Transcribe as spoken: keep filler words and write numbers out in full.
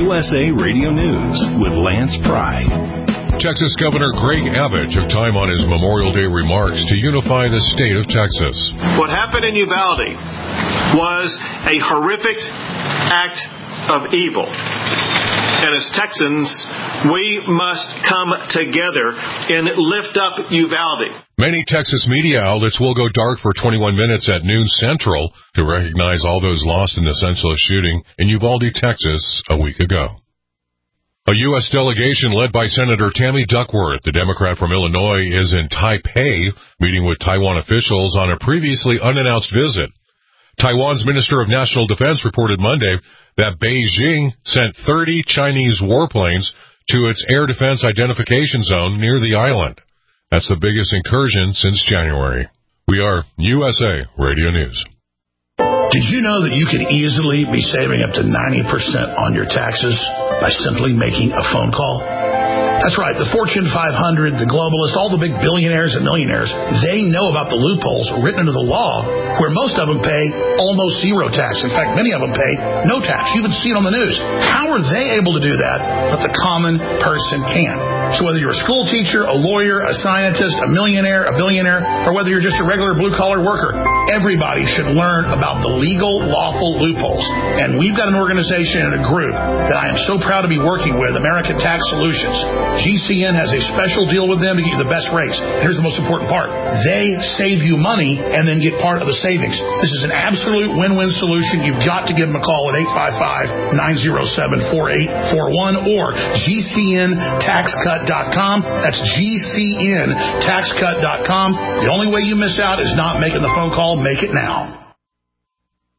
U S A Radio News with Lance Pry. Texas Governor Greg Abbott took time on his Memorial Day remarks to unify the state of Texas. What happened in Uvalde was a horrific act of evil. And as Texans, we must come together and lift up Uvalde. Many Texas media outlets will go dark for twenty-one minutes at noon Central to recognize all those lost in the senseless shooting in Uvalde, Texas, a week ago. A U S delegation led by Senator Tammy Duckworth, the Democrat from Illinois, is in Taipei, meeting with Taiwan officials on a previously unannounced visit. Taiwan's Minister of National Defense reported Monday that Beijing sent thirty Chinese warplanes to its air defense identification zone near the island. That's the biggest incursion since January. We are U S A Radio News. Did you know that you can easily be saving up to ninety percent on your taxes by simply making a phone call? That's right. The Fortune five hundred, the globalists, all the big billionaires and millionaires, they know about the loopholes written into the law where most of them pay almost zero tax. In fact, many of them pay no tax. You even see it on the news. How are they able to do that, but the common person can't? So whether you're a school teacher, a lawyer, a scientist, a millionaire, a billionaire, or whether you're just a regular blue-collar worker, everybody should learn about the legal, lawful loopholes. And we've got an organization and a group that I am so proud to be working with, American Tax Solutions. G C N has a special deal with them to get you the best rates. Here's the most important part. They save you money and then get part of the savings. This is an absolute win-win solution. You've got to give them a call at eight five five, nine oh seven, four eight four one or G C N tax cut dot com. That's G C N tax cut dot com. The only way you miss out is not making the phone call. Make it now.